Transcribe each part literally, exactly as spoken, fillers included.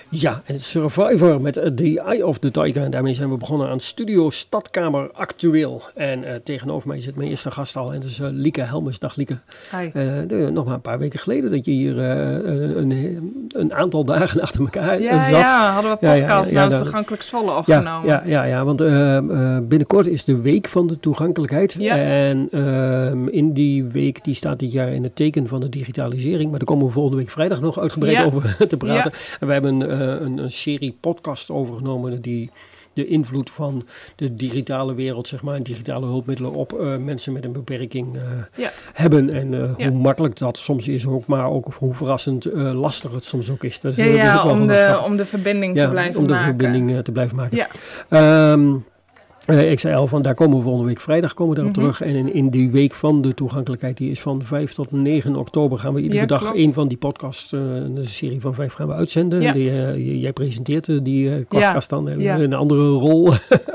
Ja, en Survivor met uh, The Eye of the Tiger. En daarmee zijn we begonnen aan Studio Stadkamer Actueel. En uh, tegenover mij zit mijn eerste gast al. En dat is uh, Lieke Helmers. Dag Lieke. Hi. Uh, de, nog maar een paar weken geleden dat je hier uh, een, een aantal dagen achter elkaar ja, zat. Ja, hadden we podcast ja, ja, ja, nou toegankelijk Zwolle opgenomen. Ja, ja, ja, ja want uh, uh, binnenkort is de week van de toegankelijkheid. Ja. En uh, in die week, die staat dit jaar in het teken van de digitalisering. Maar daar komen we volgende week vrijdag nog uitgebreid ja. over te praten. Ja. En we hebben uh, een, een serie podcast overgenomen die de invloed van de digitale wereld, zeg maar, en digitale hulpmiddelen op uh, mensen met een beperking uh, ja. hebben. En uh, ja. hoe makkelijk dat soms is ook, maar ook hoe verrassend uh, lastig het soms ook is. Dat is ja, uh, ja dus ook om, de, om de verbinding ja, te blijven om de maken. verbinding uh, te blijven maken. Ja. Um, Uh, ik zei al, van daar komen we volgende week vrijdag komen we daarop mm-hmm. terug. En in, in die week van de toegankelijkheid, die is van vijf tot negen oktober, gaan we iedere ja, dag één van die podcasts, uh, een serie van vijf, gaan we uitzenden. Ja. Die, uh, jij presenteert uh, die uh, podcast ja. dan, uh, ja. een andere rol.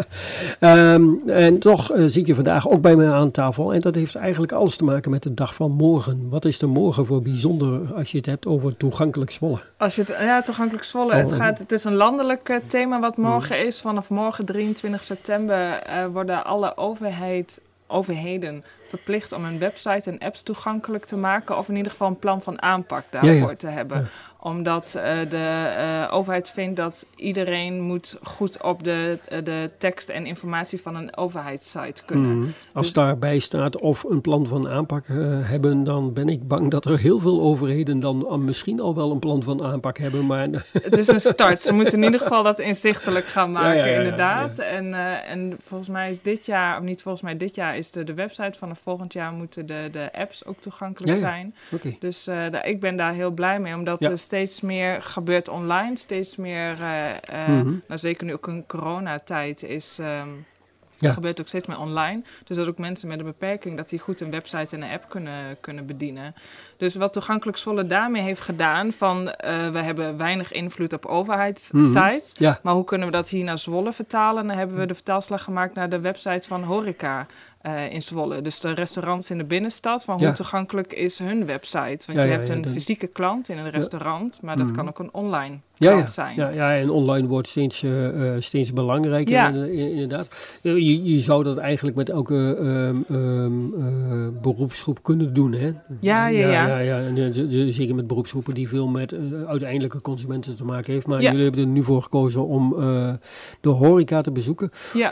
um, en toch uh, zit je vandaag ook bij mij aan tafel. En dat heeft eigenlijk alles te maken met de dag van morgen. Wat is er morgen voor bijzonder als je het hebt over toegankelijk Zwolle? Als je het, ja, toegankelijk Zwolle. Oh, het, gaat, het is een landelijk uh, thema wat morgen mm. is. Vanaf morgen drieëntwintig september Uh, worden alle overheid, overheden verplicht om een website en apps toegankelijk te maken, of in ieder geval een plan van aanpak daarvoor ja, ja. te hebben. Ja. Omdat uh, de uh, overheid vindt dat iedereen moet goed op de, uh, de tekst en informatie van een overheidssite kunnen. Mm. Als dus, daarbij staat of een plan van aanpak uh, hebben, dan ben ik bang dat er heel veel overheden dan uh, misschien al wel een plan van aanpak hebben. Maar het is een start. Ze moeten in ieder geval dat inzichtelijk gaan maken, ja, ja, ja, inderdaad. Ja, ja. En, uh, en volgens mij is dit jaar, of niet volgens mij dit jaar, is de, de website van de volgend jaar moeten de, de apps ook toegankelijk ja, ja. zijn. Okay. Dus uh, da, ik ben daar heel blij mee, omdat ja. er steeds meer gebeurt online, steeds meer, uh, uh, mm-hmm. nou, zeker nu ook in coronatijd is, um, ja. gebeurt ook steeds meer online. Dus dat ook mensen met een beperking, dat die goed een website en een app kunnen, kunnen bedienen. Dus wat Toegankelijk Zwolle daarmee heeft gedaan, van uh, we hebben weinig invloed op overheidssites, mm-hmm. ja. maar hoe kunnen we dat hier naar Zwolle vertalen? Dan hebben we de vertaalslag gemaakt naar de website van horeca. Uh, in Zwolle. Dus de restaurants in de binnenstad, van hoe ja. toegankelijk is hun website? Want ja, je ja, hebt ja, een de... fysieke klant in een restaurant, ja. maar dat mm. kan ook een online ja, klant ja. zijn. Ja, ja, en online wordt steeds, uh, uh, steeds belangrijker, ja. inderdaad. Uh, je, je zou dat eigenlijk met elke um, um, uh, beroepsgroep kunnen doen, hè? Ja, ja, ja. ja, ja, ja. En, uh, zeker met beroepsgroepen die veel met uh, uiteindelijke consumenten te maken heeft. Maar ja. jullie hebben er nu voor gekozen om uh, de horeca te bezoeken. Ja.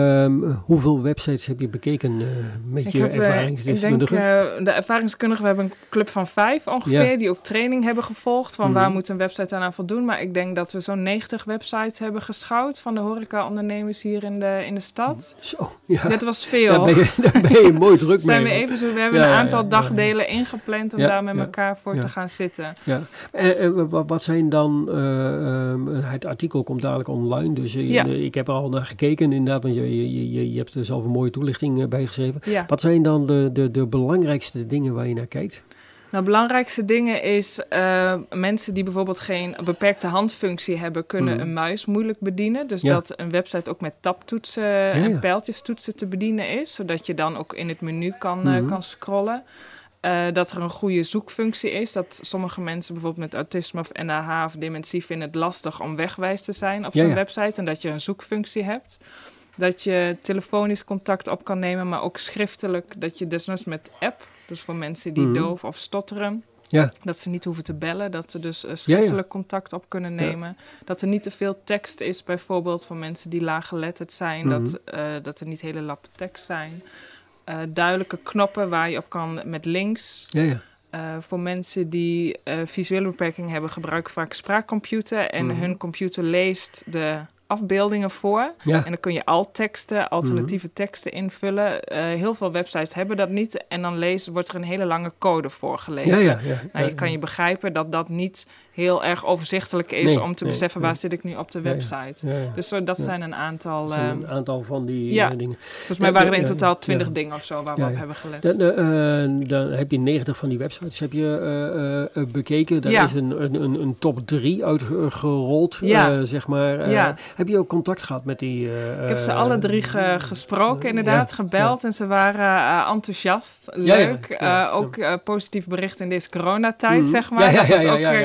Um, hoeveel websites heb je bekeken uh, met ik je heb, ervaringsdeskundige? Ik denk, uh, de ervaringsdeskundigen, we hebben een club van vijf ongeveer, ja. die ook training hebben gevolgd van mm-hmm. waar moet een website aan voldoen. Maar ik denk dat we zo'n negentig websites hebben geschouwd van de horeca-ondernemers hier in de, in de stad. Zo, ja. Dat was veel. Daar ben je, daar ben je mooi druk Zijn mee. We, even zo, we hebben ja, een aantal ja, dagdelen ja. ingepland om ja, daar met ja, elkaar voor ja. te gaan zitten. Ja. En, en wat, wat zijn dan, uh, um, het artikel komt dadelijk online, dus uh, ja. ik heb er al naar gekeken inderdaad, want je, je, je, je hebt er zelf een mooie toelichting uh, bij geschreven. Ja. Wat zijn dan de, de, de belangrijkste dingen waar je naar kijkt? Nou, de belangrijkste dingen is uh, mensen die bijvoorbeeld geen beperkte handfunctie hebben, kunnen mm. een muis moeilijk bedienen. Dus ja. dat een website ook met tabtoetsen ja, en ja. pijltjestoetsen te bedienen is, zodat je dan ook in het menu kan, mm-hmm. uh, kan scrollen. Uh, dat er een goede zoekfunctie is. Dat sommige mensen bijvoorbeeld met autisme of N A H of dementie vinden het lastig om wegwijs te zijn op ja, zo'n ja. website. En dat je een zoekfunctie hebt. Dat je telefonisch contact op kan nemen, maar ook schriftelijk. Dat je desnoods met app, dus voor mensen die mm-hmm. doof of stotteren, ja. dat ze niet hoeven te bellen. Dat ze dus uh, schriftelijk ja, ja. contact op kunnen nemen. Ja. Dat er niet te veel tekst is, bijvoorbeeld voor mensen die laaggeletterd zijn. Mm-hmm. Dat, uh, dat er niet hele lappen tekst zijn. Uh, duidelijke knoppen waar je op kan met links. Ja, ja. Uh, voor mensen die uh, visuele beperkingen hebben, gebruiken vaak spraakcomputer. En mm-hmm. hun computer leest de afbeeldingen voor. Ja. En dan kun je alt-teksten, alternatieve mm-hmm. teksten invullen. Uh, heel veel websites hebben dat niet. En dan lezen, wordt er een hele lange code voorgelezen. Ja, ja, ja, ja, nou, je kan je begrijpen dat dat niet heel erg overzichtelijk is nee, om te nee, beseffen waar nee. zit ik nu op de website. Ja, ja. Ja, ja. Dus zo, dat ja. zijn een aantal... Dat zijn een aantal van die ja. uh, dingen. Volgens mij waren er in totaal twintig ja. dingen of zo waar we ja, ja. op hebben gelet. Dan, uh, uh, dan heb je negentig van die websites heb je uh, uh, bekeken. Daar ja. is een, een, een, een top drie uitgerold, ja. uh, zeg maar. Uh, ja. Heb je ook contact gehad met die... Uh, ik heb ze alle drie ge- gesproken, inderdaad, ja. gebeld. Ja. En ze waren uh, enthousiast, leuk. Ja, ja. Ja, uh, ook uh, positief bericht in deze coronatijd, mm. zeg maar. Ja, ja, ja, dat het ook, ja, ja, ja, zeg maar, ja, ja.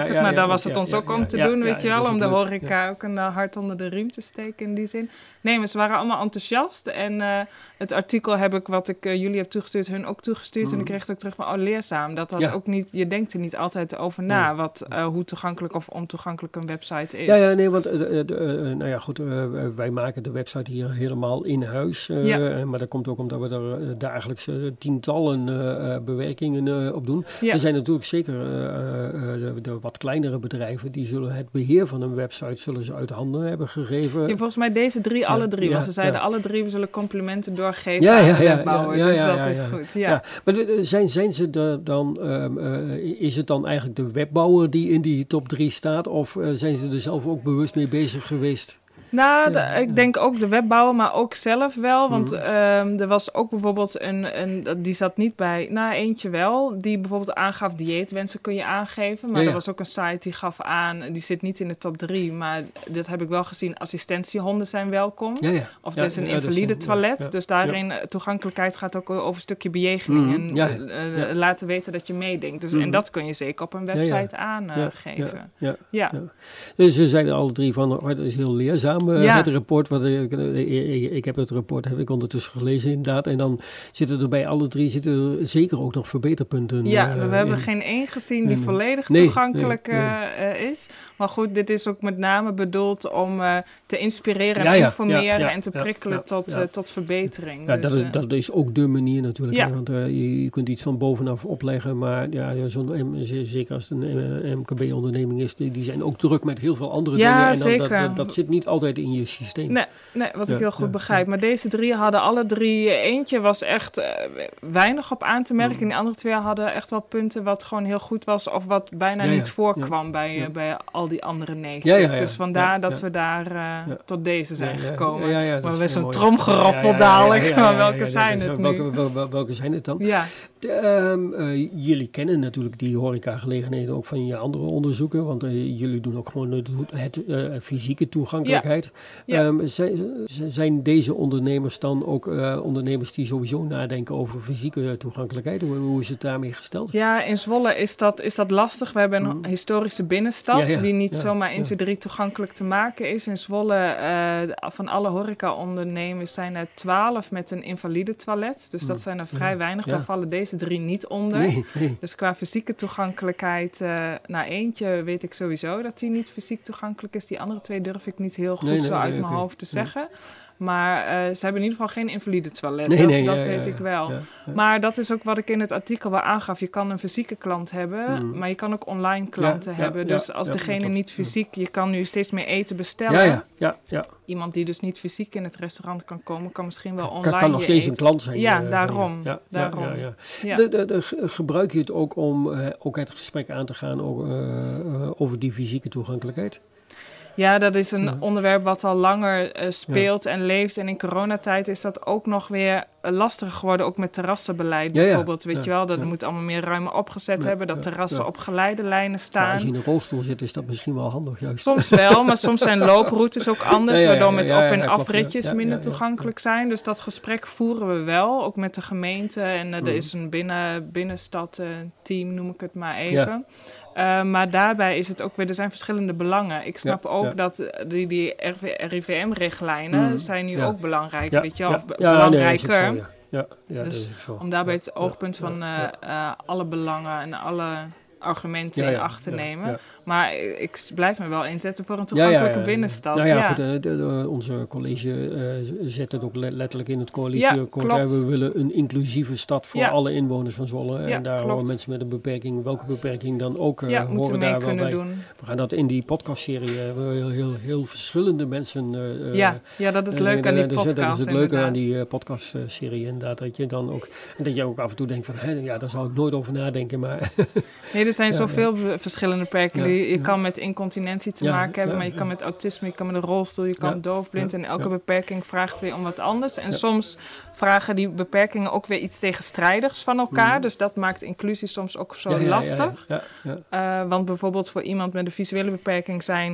daar was het ons ja, ook ja, om te ja, doen, ja, weet ja, je wel. Om de leuk. horeca ja. ook een uh, hart onder de riem te steken in die zin. Nee, maar ze waren allemaal enthousiast. En uh, het artikel heb ik, wat ik uh, jullie heb toegestuurd, hun ook toegestuurd. Mm. En ik kreeg het ook terug van, oh, leerzaam. Dat dat ja. ook niet, je denkt er niet altijd over na, mm. wat, uh, hoe toegankelijk of ontoegankelijk een website is. Ja, ja nee, want uh, uh, uh, nou ja, goed, uh, wij maken de website hier helemaal in huis. Uh, ja. Maar dat komt ook omdat we er uh, dagelijks uh, tientallen uh, bewerkingen uh, op doen. Ja. Er zijn natuurlijk zeker uh, uh, de, de wat kleinere bedrijven, die zullen het beheer van een website zullen ze uit handen hebben gegeven. Ja, volgens mij deze drie, ja, alle drie. Ja, want ze zeiden ja. alle drie, we zullen complimenten doorgeven ja, ja, aan de webbouwer. Ja, ja, dus ja, dat ja, is ja. goed. Ja. Ja. Maar zijn, zijn ze er dan, um, uh, is het dan eigenlijk de webbouwer die in die top drie staat? Of uh, zijn ze er zelf ook bewust mee bezig geweest? Nou, de, ja, ik ja. denk ook de webbouwer, maar ook zelf wel. Want mm. um, er was ook bijvoorbeeld een, een... Die zat niet bij... Nou, eentje wel. Die bijvoorbeeld aangaf dieetwensen kun je aangeven. Maar ja, ja. er was ook een site die gaf aan... Die zit niet in de top drie. Maar dat heb ik wel gezien. Assistentiehonden zijn welkom. Ja, ja. Of ja, er is een ja, invalide is, toilet. Ja, ja. Dus daarin ja. toegankelijkheid gaat ook over een stukje bejegening. Mm. En ja, ja. Uh, ja. laten weten dat je meedenkt. Dus, mm. En dat kun je zeker op een website ja, ja. aangeven. Uh, ja, ja, ja. Ja. Ja. Dus ze zeiden alle drie van... Oh, dat is heel leerzaam. Uh, ja. Het rapport, wat ik, ik, ik heb het rapport heb ik ondertussen gelezen inderdaad. En dan zitten er bij alle drie zitten er zeker ook nog verbeterpunten. Ja, uh, we hebben in, geen één gezien die in, volledig nee, toegankelijk nee, nee. Uh, is. Maar goed, dit is ook met name bedoeld om uh, te inspireren en ja, informeren ja, ja, en te prikkelen ja, ja, tot, ja. Uh, tot verbetering. Ja, dus, dat, is, dat is ook de manier natuurlijk. Ja. Hè, want uh, je, je kunt iets van bovenaf opleggen, maar ja, zo'n, zeker als het een M K B-onderneming is, die, die zijn ook druk met heel veel andere ja, dingen. En dan, dat, dat, dat zit niet altijd in je systeem. Nee, nee wat ja, ik heel goed ja, begrijp. Ja. Maar deze drie hadden alle drie... Eentje was echt uh, weinig op aan te merken. Mm. En de andere twee hadden echt wel punten wat gewoon heel goed was... of wat bijna ja, niet ja, voorkwam ja, bij, ja. Uh, bij al die andere negentig. Ja, ja, ja, dus vandaar ja, dat ja. we daar uh, ja. tot deze zijn ja, ja, gekomen. Ja, ja, ja, maar we zo'n tromgeroffel ja, ja, dadelijk. Ja, ja, ja, ja, maar welke ja, ja, zijn ja, het nu? Welke, welke, welke zijn het dan? Ja. De, um, uh, jullie kennen natuurlijk die horecagelegenheden ook van je andere onderzoeken. Want uh, jullie doen ook gewoon het, het uh, fysieke toegankelijkheid. Ja. Ja. Um, zijn, zijn deze ondernemers dan ook uh, ondernemers die sowieso nadenken over fysieke toegankelijkheid? Hoe, hoe is het daarmee gesteld? Ja, in Zwolle is dat, is dat lastig. We hebben een mm. historische binnenstad ja, ja. die niet ja, zomaar één, twee, drie toegankelijk te maken is. In Zwolle, uh, van alle horeca-ondernemers zijn er twaalf met een invalide toilet. Dus dat zijn er vrij ja. weinig. Ja. Daar vallen deze drie niet onder. Nee, nee. Dus qua fysieke toegankelijkheid, uh, nou eentje weet ik sowieso dat die niet fysiek toegankelijk is. Die andere twee durf ik niet heel goed nee, nee, zo uit nee, mijn okay. hoofd te zeggen. Ja. Maar uh, ze hebben in ieder geval geen invalide toilet. Nee, dat nee, dat ja, weet ja, ik wel. Ja, ja. Maar dat is ook wat ik in het artikel wel aangaf. Je kan een fysieke klant hebben, mm. maar je kan ook online klanten ja, hebben. Ja, dus ja, als ja, degene niet fysiek... Je kan nu steeds meer eten bestellen. Ja, ja, ja, ja. Iemand die dus niet fysiek in het restaurant kan komen... kan misschien wel online kan, kan nog steeds eten. Een klant zijn. Ja, uh, daarom. Ja, daarom. Ja, ja, ja. Ja. De, de, de, gebruik je het ook om uh, ook het gesprek aan te gaan... Ook, uh, uh, over die fysieke toegankelijkheid? Ja, dat is een ja. onderwerp wat al langer uh, speelt ja. en leeft. En in coronatijd is dat ook nog weer uh, lastiger geworden. Ook met terrassenbeleid ja, bijvoorbeeld. Ja. Weet ja. je wel, dat ja. moet allemaal meer ruimer opgezet ja. hebben. Dat terrassen ja. op geleiderlijnen staan. Ja, als je in een rolstoel zit, is dat misschien wel handig juist. Soms wel, maar soms zijn looproutes ook anders. Ja, ja, ja, waardoor met ja, ja, op- en ja, afritjes ja, ja, minder ja, ja, toegankelijk ja. zijn. Dus dat gesprek voeren we wel. Ook met de gemeente. En uh, er mm. is een binnen, binnenstad uh, team, noem ik het maar even. Ja. Uh, maar daarbij is het ook weer, er zijn verschillende belangen. Ik snap ja, ook ja. dat die, die R I V M-richtlijnen mm. zijn nu ja. ook belangrijk, ja. weet je wel, ja. of b- ja, belangrijker. Nee, zo, ja. Ja, ja, dus om daarbij het oogpunt ja, van uh, uh, alle belangen en alle argumenten ja, ja, in acht te ja, nemen. Ja. Maar ik blijf me wel inzetten voor een toegankelijke ja, ja, ja. binnenstad. Nou ja, ja. goed, de, de, de, onze college uh, zet het ook letterlijk in het coalitieakkoord. Ja, we willen een inclusieve stad voor ja. alle inwoners van Zwolle. Ja, en daar klopt. Horen mensen met een beperking, welke beperking dan ook uh, ja, horen daar wel bij. Doen. We gaan dat in die podcastserie, uh, we heel, heel, heel verschillende mensen... Uh, ja, ja, dat is leuk uh, aan die dus, podcast. Dat is het leuke aan die uh, podcastserie inderdaad. Dat je dan ook, en dat je ook af en toe denkt van, hé, ja, daar zal ik nooit over nadenken, maar... nee, er zijn ja, zoveel ja. verschillende beperkingen. Ja, je je ja. kan met incontinentie te ja, maken hebben, ja, maar je ja. kan met autisme, je kan met een rolstoel, je kan ja, doofblind. Ja, en elke ja. beperking vraagt weer om wat anders. En ja. soms vragen die beperkingen ook weer iets tegenstrijdigs van elkaar. Mm. Dus dat maakt inclusie soms ook zo ja, ja, lastig. Ja, ja, ja, ja. Uh, want bijvoorbeeld voor iemand met een visuele beperking zijn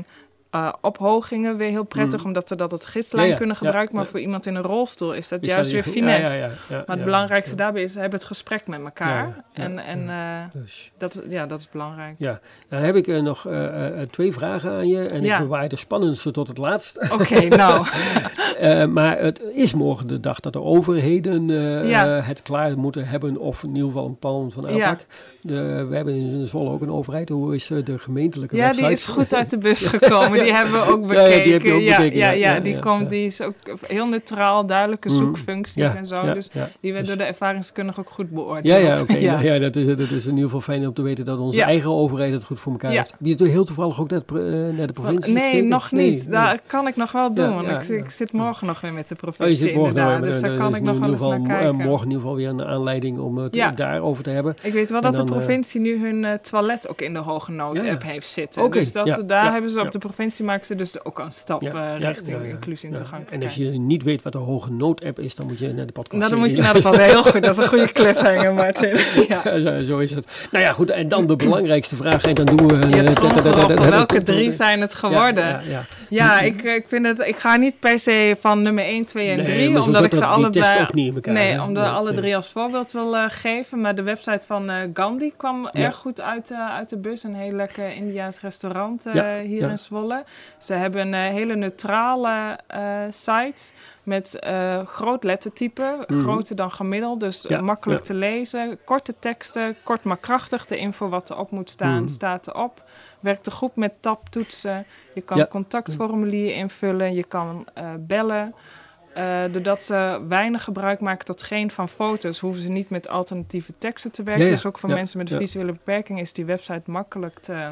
uh, ophogingen weer heel prettig, mm. omdat ze dat als gislijn ja, ja, kunnen gebruiken. Ja, maar ja. voor iemand in een rolstoel is dat is juist dat, weer finesse. Ja, ja, ja, ja, maar het ja, belangrijkste ja. daarbij is, hebben het gesprek met elkaar. Ja, ja, en en uh, dus. dat, ja, dat is belangrijk. Ja, dan heb ik uh, nog uh, uh, twee vragen aan je. En ja. ik bewaar de spannendste tot het laatst. Oké, okay, nou. uh, maar het is morgen de dag dat de overheden uh, ja. uh, het klaar moeten hebben, of in ieder geval een plan van aanpak. Ja. De, we hebben in Zwolle ook een overheid. Hoe is de gemeentelijke ja, website? Ja, die is goed uit de bus gekomen. Ja. Die hebben we ook bekeken. Ja, ja, die heb je ook bekeken. Ja, ja, ja, ja, die, ja, komt, ja. die is ook heel neutraal, duidelijke zoekfuncties ja, en zo. Ja, dus ja, die werd dus door de ervaringskundige ook goed beoordeeld. Ja, ja, okay. ja. ja dat, is, dat is in ieder geval fijn om te weten dat onze ja. eigen overheid het goed voor elkaar ja. heeft. Heb je heel toevallig ook naar, het, uh, naar de provincie Nee, gekeken? nog niet. Nee, dat nee. kan ik nog wel doen. Ja, want ja, ik, ja. ik zit morgen nog weer met de provincie oh, inderdaad. Dus daar kan ik nog wel eens naar kijken. Morgen in ieder geval weer een aanleiding om het daarover te hebben. Ik weet wel dat de provincie nu hun uh, toilet ook in de Hoge Nood ja. app heeft zitten. Okay. Dus dat, ja. daar ja. hebben ze op ja. de provincie maken ze dus ook een stap ja. uh, richting ja. Ja. inclusie en ja. toegankelijkheid. En als je niet weet wat de Hoge Nood app is, dan moet je naar de podcast. Nou, dan moet je naar de podcast. Heel goed, dat is een goede cliffhanger, Martin. Ja. Ja, zo is het. Nou ja, goed. En dan de belangrijkste vraag. En dan doen we. Uh, ja, tromgeroffel. Welke drie zijn het geworden? Ja, ja, ja. ja ik, ik vind het. Ik ga niet per se van nummer één, twee en drie, nee, omdat ik ze allebei. Nee, omdat nee, alle drie nee. als voorbeeld wil uh, geven. Maar de website van uh, Gandhi kwam ja. erg goed uit, uh, uit de bus. Een heel lekker Indiaas restaurant uh, ja, hier ja. in Zwolle. Ze hebben een uh, hele neutrale uh, site met uh, groot lettertype, mm. groter dan gemiddeld. Dus ja, makkelijk ja. te lezen, korte teksten, kort maar krachtig. De info wat erop moet staan, mm. staat erop. Werkt er goed met tabtoetsen. Je kan ja. contactformulier invullen, je kan uh, bellen. Uh, doordat ze weinig gebruik maken tot geen van foto's, hoeven ze niet met alternatieve teksten te werken. Ja, ja. Dus ook voor ja, mensen met een ja. visuele beperking is die website makkelijk te,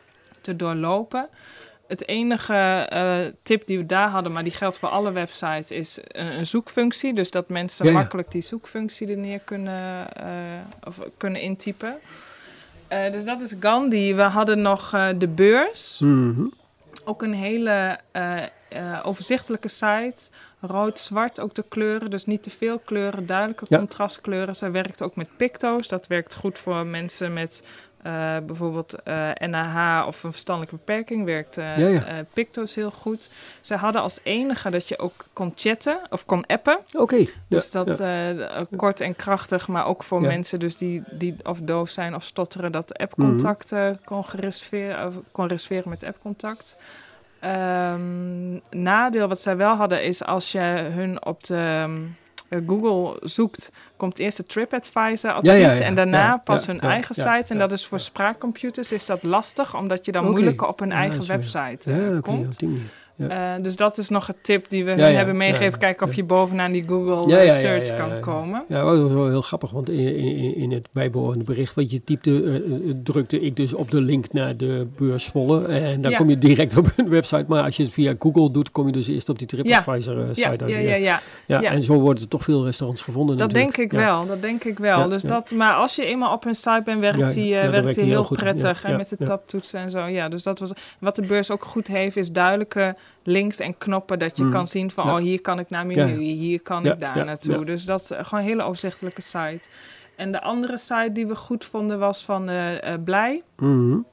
te doorlopen. Het enige uh, tip die we daar hadden, maar die geldt voor alle websites, is een, een zoekfunctie. Dus dat mensen ja, ja. makkelijk die zoekfunctie er neer kunnen, uh, of kunnen intypen. Uh, dus dat is Gandhi. We hadden nog uh, de beurs. Mm-hmm. Ook een hele uh, uh, overzichtelijke site. Rood-zwart ook de kleuren, dus niet te veel kleuren, duidelijke ja. contrastkleuren. Zij werkt ook met Picto's. Dat werkt goed voor mensen met uh, bijvoorbeeld uh, N A H of een verstandelijke beperking. Werkt uh, ja, ja. Uh, Picto's heel goed. Zij hadden als enige dat je ook kon chatten of kon appen. Oké. Okay. Dus ja, dat ja. Uh, kort en krachtig, maar ook voor ja. mensen dus die, die of doof zijn of stotteren, dat appcontact uh, kon, gereserveren, of kon reserveren met appcontact. Um, nadeel wat zij wel hadden is als je hun op de um, uh, Google zoekt, komt eerst de TripAdvisor advies ja, ja, ja, en daarna ja, pas ja, hun ja, eigen ja, site. En ja, dat is voor ja. spraakcomputers is dat lastig, omdat je dan okay. moeilijker op hun ja, eigen sorry. website uh, ja, komt. Okay, ja. Uh, dus dat is nog een tip die we ja, hun ja, hebben meegegeven. Ja, Kijken of je bovenaan die Google ja, ja, search ja, ja, ja, kan ja, komen. Ja, dat was wel heel grappig, want in, in, in het bijbehorende bericht wat je typte, uh, drukte ik dus op de link naar de beurs Zwolle. En dan ja. kom je direct op hun website. Maar als je het via Google doet, kom je dus eerst op die TripAdvisor uh, site. Ja, ja, ja, ja, ja. ja. En zo worden er toch veel restaurants gevonden. Dat natuurlijk. denk ik ja. wel, dat denk ik wel. Ja, dus ja. dat, maar als je eenmaal op hun site bent, werkt ja, die, uh, ja, werkt die heel, heel prettig. Ja, en ja, met de ja. tabtoetsen en zo. Ja, dus dat was, wat de beurs ook goed heeft, is duidelijke links en knoppen dat je mm. kan zien van, ja. oh, hier kan ik naar menu, ja. hier kan ja. ik daar ja. naartoe. Ja. Dus dat is gewoon een hele overzichtelijke site. En de andere site die we goed vonden was van uh, uh, Blij. Mm-hmm.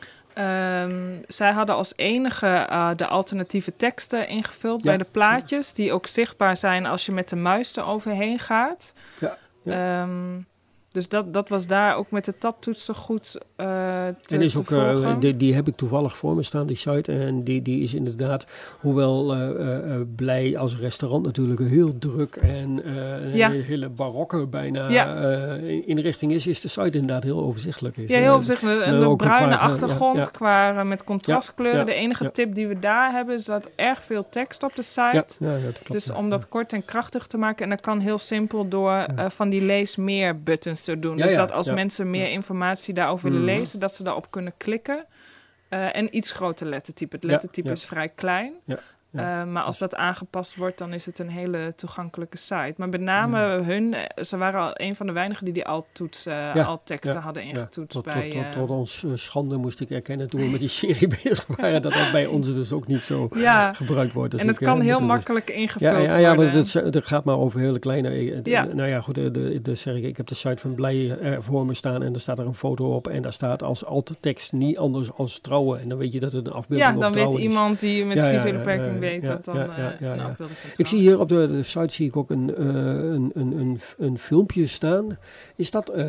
Um, zij hadden als enige uh, de alternatieve teksten ingevuld ja. bij de plaatjes, die ook zichtbaar zijn als je met de muis er overheen gaat. Ja. Ja. Um, Dus dat, dat was daar ook met de tabtoetsen goed uh, te, en is te ook, volgen. Uh, die, die heb ik toevallig voor me staan, die site. En die, die is inderdaad, hoewel uh, uh, Blij als restaurant natuurlijk heel druk en uh, ja. een hele barokke bijna ja. uh, inrichting is, is de site inderdaad heel overzichtelijk. Is, ja, heel overzichtelijk. En de bruine qua, achtergrond ja, ja. qua uh, met contrastkleuren. Ja, ja, de enige ja. tip die we daar hebben is dat erg veel tekst op de site. Ja, ja, dat klopt, dus ja. om dat kort en krachtig te maken. En dat kan heel simpel door uh, van die lees meer buttons te doen. Ja, dus ja, dat als ja. mensen meer informatie daarover willen mm. lezen, dat ze daarop kunnen klikken. Uh, en iets groter lettertype. Het lettertype ja, ja. is vrij klein. Ja. ja. Uh, maar als dat aangepast wordt, dan is het een hele toegankelijke site. Maar met name ja. hun, ze waren al een van de weinigen die die alt-toets, uh, ja. alt-teksten ja. hadden ingetoetst. Ja. Tot, bij, tot, tot, uh, tot ons uh, schande moest ik erkennen toen we met die serie bezig waren, dat dat bij ons dus ook niet zo ja. gebruikt wordt. Dus en het ik, kan uh, heel het, makkelijk ingevuld ja, ja, worden. Ja, maar het, het gaat maar over hele kleine... Ja. Nou ja, goed, de, de, de, zeg ik, ik heb de site van Blij uh, voor me staan en er staat er een foto op en daar staat als alt-tekst niet anders als trouwen. En dan weet je dat het een afbeelding ja, of trouwen is. Ja, dan weet iemand die met ja, visuele ja, beperking ja, weet ja, dat dan ja, ja, ja, uh, een ja. afbeelding van Ik zie hier op de, de site zie ik ook een, uh, een, een, een, een filmpje staan. Is dat uh,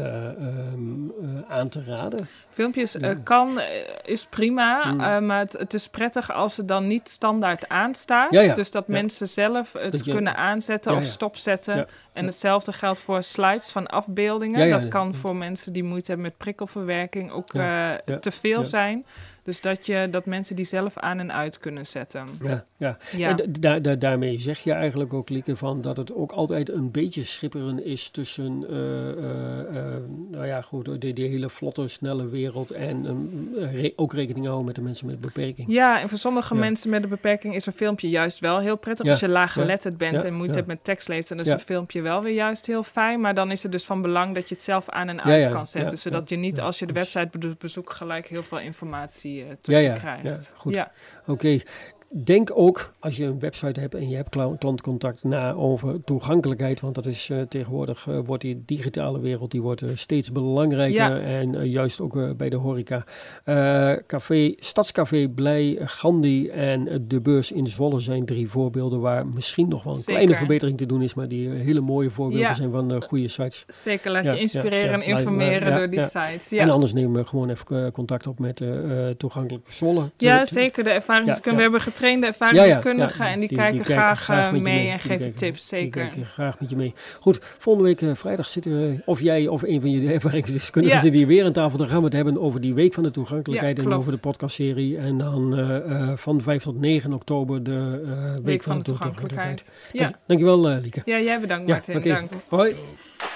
um, uh, aan te raden? Filmpjes uh, kan, uh, is prima, mm. uh, maar het, het is prettig als het dan niet standaard aanstaat. Ja, ja. Dus dat ja. mensen zelf het dat je, kunnen aanzetten ja, ja. of stopzetten. Ja. En ja. hetzelfde geldt voor slides van afbeeldingen. Ja, ja, dat kan ja. voor mensen die moeite hebben met prikkelverwerking ook ja. uh, ja. te veel ja. zijn. Dus dat, je, dat mensen die zelf aan en uit kunnen zetten. Ja, ja. ja. En da- da- daarmee zeg je eigenlijk ook, Lieke, van dat het ook altijd een beetje schipperen is tussen, uh, uh, uh, nou ja, goed, die, die hele vlotte, snelle wereld en um, re- ook rekening houden met de mensen met beperking. Ja, en voor sommige ja. mensen met een beperking is een filmpje juist wel heel prettig. Ja. Als je laaggeletterd bent ja. en moeite ja. hebt met tekstlezen, dan is ja. een filmpje wel weer juist heel fijn. Maar dan is het dus van belang dat je het zelf aan en uit ja, ja. kan zetten. Ja. Zodat je niet, ja. als je de website bezoekt, gelijk heel veel informatie tot ja, ja, je krijgt. Ja, goed. Ja. Oké. Okay. Denk ook, als je een website hebt en je hebt klantcontact, na over toegankelijkheid. Want dat is uh, tegenwoordig, uh, wordt die digitale wereld, die wordt uh, steeds belangrijker. Ja. En uh, juist ook uh, bij de horeca. Uh, café, Stadscafé Blij, Gandhi en uh, de Beurs in Zwolle zijn drie voorbeelden waar misschien nog wel een Zeker. kleine verbetering te doen is. Maar die uh, hele mooie voorbeelden ja. zijn van uh, goede sites. Zeker, laat ja, je inspireren ja, ja, en informeren ja, door die ja. sites. Ja. En anders nemen we gewoon even uh, contact op met uh, toegankelijke Zwolle. Ja, te, zeker. De ervaringskunde. Ja, ja. We hebben getrainde ervaringskundigen ja, ja, ja. en die, die, kijken, die kijken graag, graag mee, mee en geven kijken, tips, zeker. Die kijken graag met je mee. Goed, volgende week uh, vrijdag zitten we, of jij of een van jullie ervaringsdeskundigen ja. zitten hier weer aan tafel. Dan gaan we het hebben over die week van de toegankelijkheid ja, en over de podcastserie. En dan uh, uh, van vijf tot negen oktober de uh, week, week van, van de toegankelijkheid. toegankelijkheid. Ja. Dank, dankjewel uh, Lieke. Ja, jij bedankt Martin. Ja, okay. Dank. Hoi.